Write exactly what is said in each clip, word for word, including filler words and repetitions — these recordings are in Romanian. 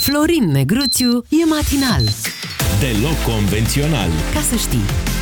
Florin Negruțiu e matinal. Deloc convențional. Ca să știi.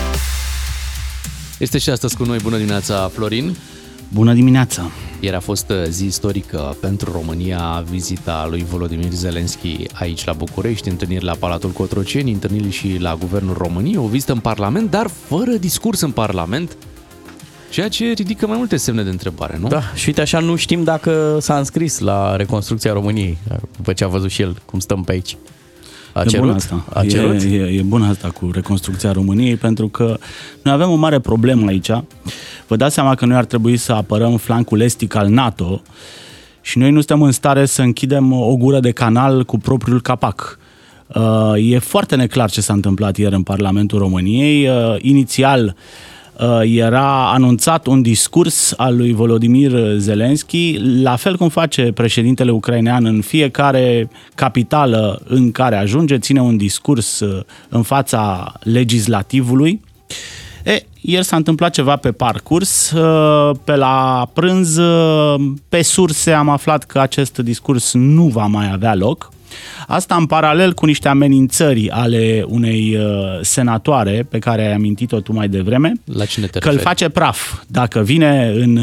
Este și astăzi cu noi. Bună dimineața, Florin. Bună dimineața. Ieri a fost zi istorică pentru România, vizita lui Volodymyr Zelensky aici la București, întâlniri la Palatul Cotroceni, întâlniri și la Guvernul României, o vizită în Parlament, dar fără discurs în Parlament, ceea ce ridică mai multe semne de întrebare, nu? Da, și uite așa nu știm dacă s-a înscris la reconstrucția României, după ce a văzut și el cum stăm pe aici. A e cerut? Bună asta. A cerut? E, e, e bună asta cu reconstrucția României, pentru că noi avem o mare problemă aici. Vă dați seama că noi ar trebui să apărăm flancul estic al NATO și noi nu suntem în stare să închidem o gură de canal cu propriul capac. Uh, e foarte neclar ce s-a întâmplat ieri în Parlamentul României. Uh, inițial uh, era anunțat un discurs al lui Volodymyr Zelensky, la fel cum face președintele ucrainean în fiecare capitală în care ajunge, ține un discurs uh, în fața legislativului. E, ieri s-a întâmplat ceva pe parcurs, pe la prânz, pe surse am aflat că acest discurs nu va mai avea loc. Asta în paralel cu niște amenințări ale unei senatoare pe care ai amintit-o tu mai devreme. La cine te că îl face praf. Dacă vine în,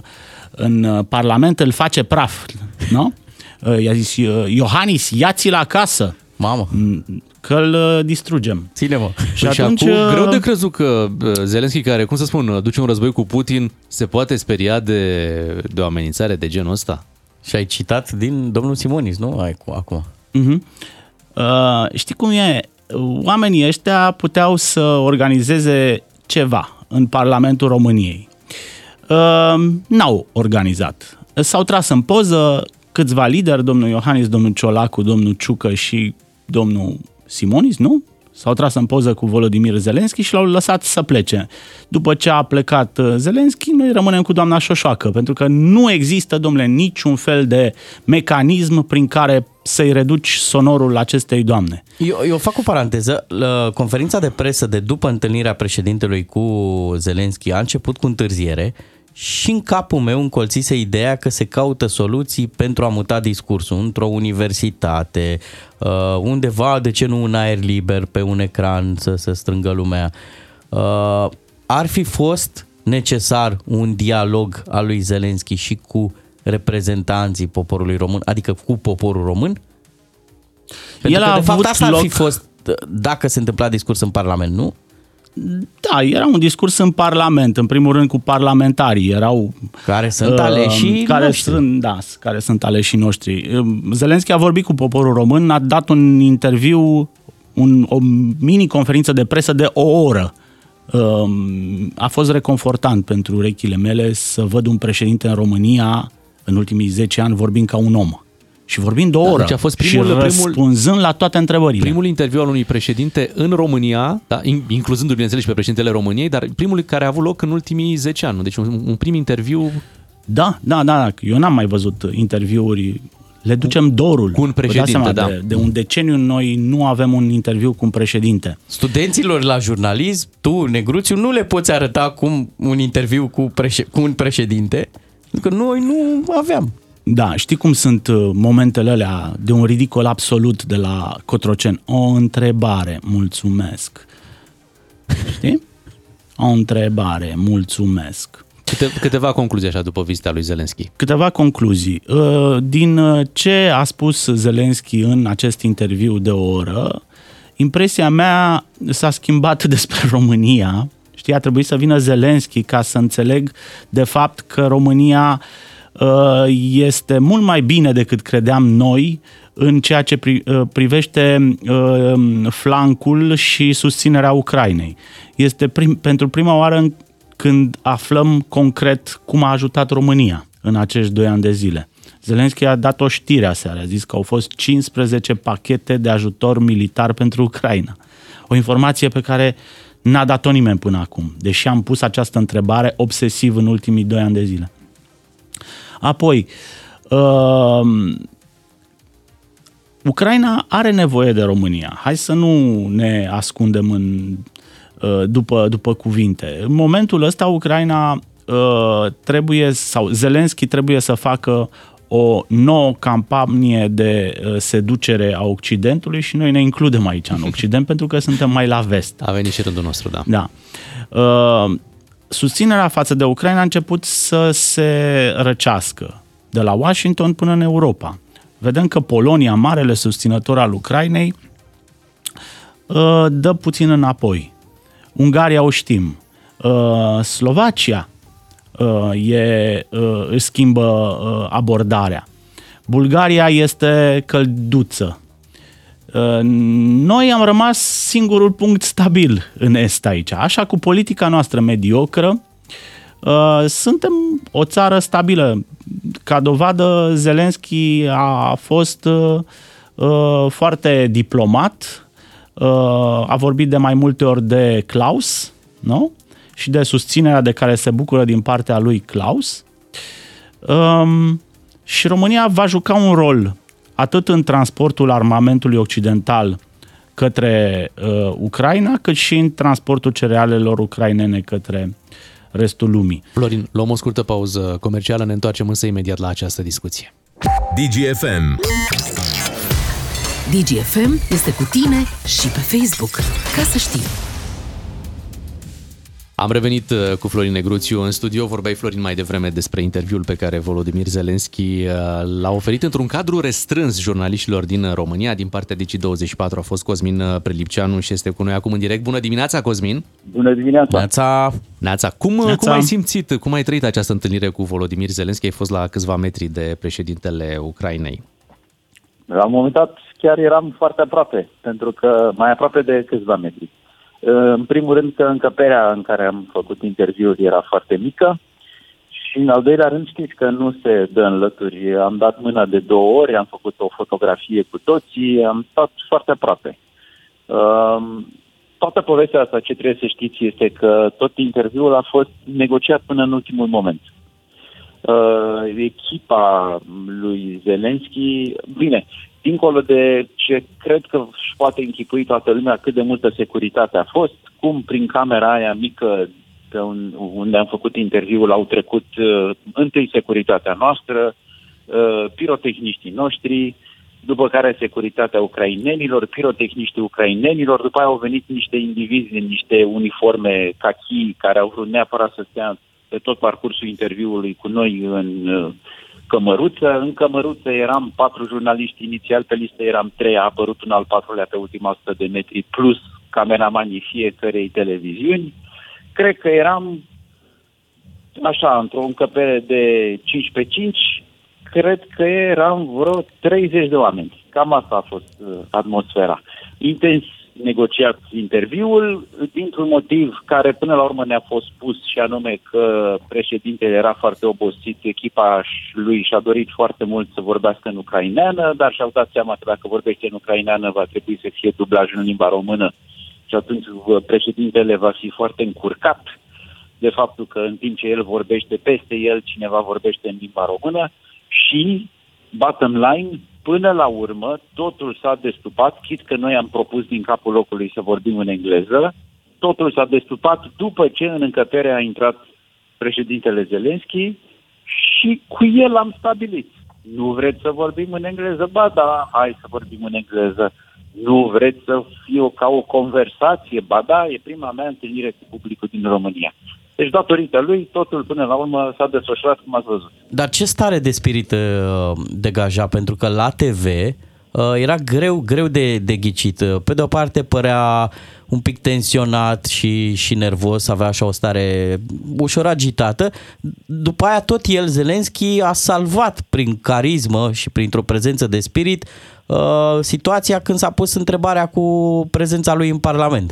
în Parlament, îl face praf. Nu? I-a zis, Iohannis, ia-ți-l acasă. Mamă! Că îl distrugem. Ține-mă. Și păi atunci... acum, greu de crezut că Zelensky, care, cum să spun, duce un război cu Putin, se poate speria de, de o amenințare de genul ăsta? Și ai citat din domnul Simonis, nu? Ai, acum. Uh-huh. Uh, știi cum e? Oamenii ăștia puteau să organizeze ceva în Parlamentul României. Uh, n-au organizat. S-au tras în poză câțiva lideri, domnul Iohannis, domnul Ciolacu, domnul Ciucă și domnul Simonis, nu? S-au tras în poză cu Volodymyr Zelensky și l-au lăsat să plece. După ce a plecat Zelensky, noi rămânem cu doamna Șoșoacă, pentru că nu există, domnule, niciun fel de mecanism prin care să-i reduci sonorul acestei doamne. Eu, eu fac o paranteză. La conferința de presă de după întâlnirea președintelui cu Zelensky a început cu întârziere și în capul meu încolțise ideea că se caută soluții pentru a muta discursul într-o universitate, undeva, de ce nu în aer liber, pe un ecran, să se strângă lumea. Ar fi fost necesar un dialog al lui Zelensky și cu reprezentanții poporului român, adică cu poporul român? Pentru El că, a de fapt, avut asta loc... ar fi fost dacă se întâmpla discurs în Parlament, nu? Da, era un discurs în Parlament, în primul rând cu parlamentarii, erau... Care sunt aleșii care noștri. Sunt, da, care sunt aleșii noștri. Zelensky a vorbit cu poporul român, a dat un interviu, un, o mini-conferință de presă de o oră. A fost reconfortant pentru urechile mele să văd un președinte în România, în ultimii zece ani, vorbind ca un om. Și vorbind două ore. Deci a fost primul, și răspunzând primul, la toate întrebările. Primul interviu al unui președinte în România, da, incluzându-l, bineînțeles, și pe președintele României, dar primul care a avut loc în ultimii zece ani. Deci un, un prim interviu... Da, da, da. Eu n-am mai văzut interviuri. Le ducem dorul. Cu un președinte, seama, da. De, de un deceniu noi nu avem un interviu cu un președinte. Studenților la jurnalism, tu, Negruțiu, nu le poți arăta acum un interviu cu, preș- cu un președinte, pentru că noi nu aveam. Da, știi cum sunt momentele alea de un ridicol absolut de la Cotroceni? O întrebare, mulțumesc. Știi? O întrebare, mulțumesc. Câte, câteva concluzii așa după vizita lui Zelensky. Câteva concluzii. Din ce a spus Zelensky în acest interviu de o oră, impresia mea s-a schimbat despre România. Știi, a trebuit să vină Zelensky ca să înțeleg de fapt că România este mult mai bine decât credeam noi în ceea ce privește flancul și susținerea Ucrainei. Este prim, pentru prima oară când aflăm concret cum a ajutat România în acești doi ani de zile. Zelensky a dat o știre aseară, a zis că au fost cincisprezece pachete de ajutor militar pentru Ucraina. O informație pe care n-a dat-o nimeni până acum, deși am pus această întrebare obsesiv în ultimii doi ani de zile. Apoi, uh, Ucraina are nevoie de România. Hai să nu ne ascundem în, uh, după, după cuvinte. În momentul ăsta, Ucraina uh, trebuie, sau Zelensky trebuie să facă o nouă campanie de seducere a Occidentului și noi ne includem aici în Occident pentru că suntem mai la vest. A venit și rândul nostru, da. Da. Susținerea față de Ucraina a început să se răcească de la Washington până în Europa. Vedem că Polonia, marele susținător al Ucrainei, dă puțin înapoi. Ungaria o știm. Slovacia e, își schimbă abordarea. Bulgaria este călduță. Noi am rămas singurul punct stabil în est aici. Așa, cu politica noastră mediocră, suntem o țară stabilă. Ca dovadă, Zelenski a fost foarte diplomat, a vorbit de mai multe ori de Klaus, nu? Și de susținerea de care se bucură din partea lui Klaus. Um, și România va juca un rol atât în transportul armamentului occidental către uh, Ucraina, cât și în transportul cerealelor ucrainene către restul lumii. Florin, luăm o scurtă pauză comercială, ne întoarcem însă imediat la această discuție. D G F M. D G F M este cu tine și pe Facebook. Ca să știi. Am revenit cu Florin Negruțiu în studio. Vorbeai, Florin, mai devreme despre interviul pe care Volodymyr Zelensky l-a oferit într-un cadru restrâns jurnaliștilor din România. Din partea D G douăzeci și patru a fost Cosmin Prelipceanu și este cu noi acum în direct. Bună dimineața, Cosmin! Bună dimineața! Neața! Neața! Cum, Neața. cum ai simțit, cum ai trăit această întâlnire cu Volodymyr Zelensky? Ai fost la câțiva metri de președintele Ucrainei. La un moment dat chiar eram foarte aproape, pentru că mai aproape de câțiva metri. În primul rând că încăperea în care am făcut interviul era foarte mică și în al doilea rând știți că nu se dă în lături. Am dat mâna de două ori, am făcut o fotografie cu toții, am stat foarte aproape. Toată povestea asta, ce trebuie să știți, este că tot interviul a fost negociat până în ultimul moment. Echipa lui Zelensky, bine, dincolo de ce cred că își poate închipui toată lumea cât de multă securitate a fost, cum prin camera aia mică pe un, unde am făcut interviul au trecut uh, întâi securitatea noastră, uh, pirotehniștii noștri, după care securitatea ucrainenilor, pirotehniștii ucrainenilor, după aia au venit niște indivizi în niște uniforme cachi care au vrut neapărat să stea pe tot parcursul interviului cu noi în uh, cămăruță. În cămăruță eram patru jurnaliști inițial, pe listă eram trei, a apărut un al patrulea pe ultima sută de metri, plus cameramanii fiecărei televiziuni. Cred că eram așa, într-o încăpere de cinci pe cinci, cred că eram vreo treizeci de oameni. Cam asta a fost uh, atmosfera. Intens negociat interviul, dintr-un motiv care până la urmă ne-a fost spus, și anume că președintele era foarte obosit, echipa lui și-a dorit foarte mult să vorbească în ucraineană, dar și-au dat seama că dacă vorbește în ucraineană va trebui să fie dublaj în limba română și atunci președintele va fi foarte încurcat de faptul că în timp ce el vorbește peste el, cineva vorbește în limba română și, bottom line, până la urmă, totul s-a destupat, chit că noi am propus din capul locului să vorbim în engleză, totul s-a destupat după ce în încăpere a intrat președintele Zelensky și cu el am stabilit. Nu vreți să vorbim în engleză? Ba da, hai să vorbim în engleză. Nu vreți să fie o, ca o conversație? Ba da, e prima mea întâlnire cu publicul din România. Deci, datorită lui, totul până la urmă s-a desfășurat cum ați văzut. Dar ce stare de spirit uh, degaja? Pentru că la T V uh, era greu, greu de, de ghicit. Pe de o parte părea un pic tensionat și, și nervos, avea așa o stare ușor agitată. După aia tot el, Zelensky, a salvat prin carismă și printr-o prezență de spirit uh, situația când s-a pus întrebarea cu prezența lui în Parlament.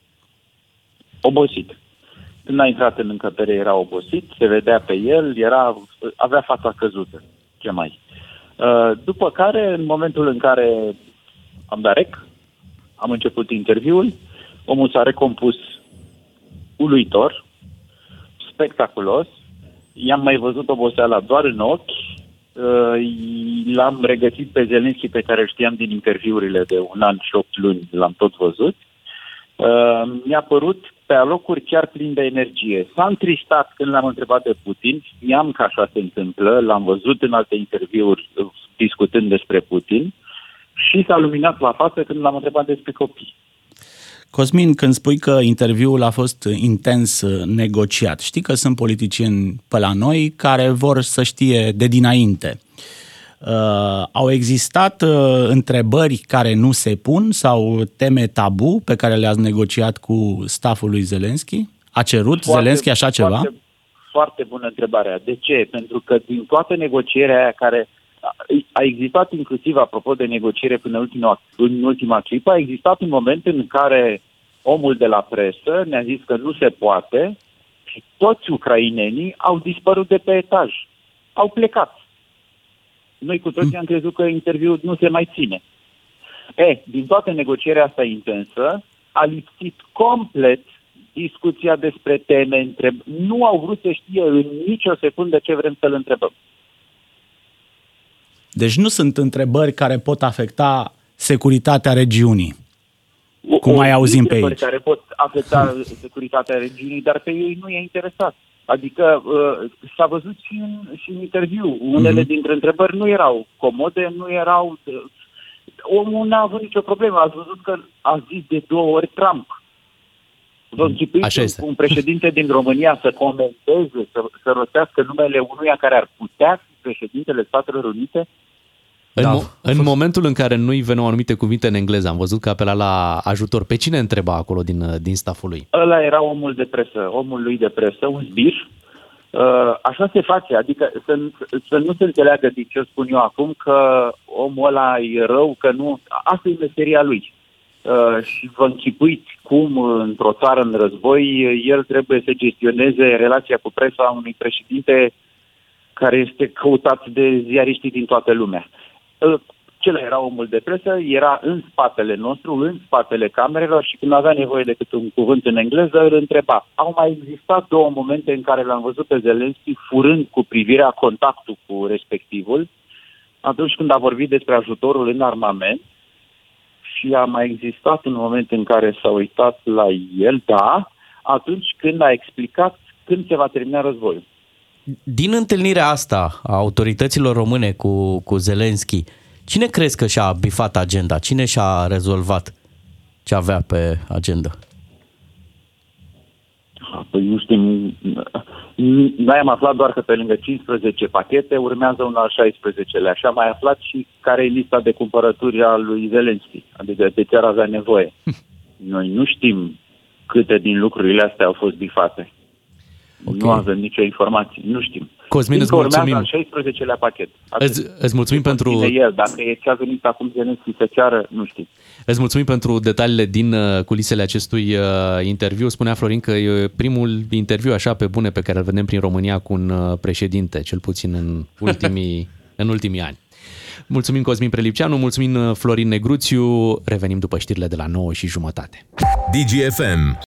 Obosit. Când a intrat în încăpere era obosit, se vedea pe el, era, avea fața căzută, ce mai. După care, în momentul în care am dat rec, am început interviul, omul s-a recompus uluitor, spectaculos, i-am mai văzut oboseala doar în ochi, l-am regăsit pe Zelensky pe care îl știam din interviurile de un an și opt luni, l-am tot văzut. Mi-a părut pe alocuri chiar plin de energie. S-a întristat când l-am întrebat de Putin, știam că așa se întâmplă, l-am văzut în alte interviuri discutând despre Putin și s-a luminat la față când l-am întrebat despre copii. Cosmin, când spui că interviul a fost intens negociat, știi că sunt politicieni pe la noi care vor să știe de dinainte. Uh, au existat uh, întrebări care nu se pun sau teme tabu pe care le-ați negociat cu staful lui Zelenski? A cerut foarte, Zelenski așa ceva? Foarte, foarte bună întrebarea. De ce? Pentru că din toată negocierea aia care a existat inclusiv, apropo de negociere până în ultima, în ultima clipă, a existat un moment în care omul de la presă ne-a zis că nu se poate și toți ucrainenii au dispărut de pe etaj. Au plecat. Noi cu toții am crezut că interviul nu se mai ține. E, din toată negocierea asta intensă, a lipsit complet discuția despre teme, întreb... nu au vrut să știe în nicio secundă ce vrem să-l întrebăm. Deci nu sunt întrebări care pot afecta securitatea regiunii, cum mai auzim pe aici. Care pot afecta securitatea regiunii, dar pe ei nu e interesat. Adică uh, s-a văzut și în, și în interviu. Unele mm-hmm. dintre întrebări nu erau comode, nu erau... Uh, omul n-a avut nicio problemă. Ați văzut că a zis de două ori Trump. Vă închipuiți un președinte din România să comenteze, să, să rostească numele unuia care ar putea fi președintele Statelor Unite? În, Da, mo- în momentul în care nu-i veneau anumite cuvinte în engleză, am văzut că apela la ajutor. Pe cine întreba acolo din, din staful lui? Ăla era omul de presă, omul lui de presă, un zbir. Uh, așa se face, adică să, să nu se înțeleagă din ce spun eu acum că omul ăla e rău, că nu... Asta e meseria lui. Uh, și vă închipuiți cum într-o țară în război el trebuie să gestioneze relația cu presa unui președinte care este căutat de ziariștii din toată lumea. Cel era omul de presă, era în spatele nostru, în spatele camerelor și când avea nevoie de câte un cuvânt în engleză, îl întreba. Au mai existat două momente în care l-am văzut pe Zelenski furând cu privirea contactul cu respectivul, atunci când a vorbit despre ajutorul în armament și a mai existat un moment în care s-a uitat la el, da, atunci când a explicat când se va termina războiul. Din întâlnirea asta a autorităților române cu, cu Zelenski, cine crezi că și-a bifat agenda? Cine și-a rezolvat ce avea pe agenda? Păi nu știm. Noi am aflat doar că pe lângă cincisprezece pachete urmează un al șaisprezecelea. Și am mai aflat și care e lista de cumpărături a lui Zelenski. Adică de ce ar avea nevoie. Noi nu știm câte din lucrurile astea au fost bifate. Okay. Nu avem nicio informație, nu știm. Cosmin, îți mulțumim. Al șaisprezecelea pachet. Îți, îți mulțumim pentru... El. Dacă e ce a venit acum Zelenski să ceară, nu știu. Îți mulțumim pentru detaliile din culisele acestui interviu. Spunea Florin că e primul interviu așa pe bune pe care îl vedem prin România cu un președinte, cel puțin în ultimii, în ultimii ani. Mulțumim Cosmin Prelipceanu, mulțumim Florin Negruțiu. Revenim după știrile de la nouă și jumătate. D G F M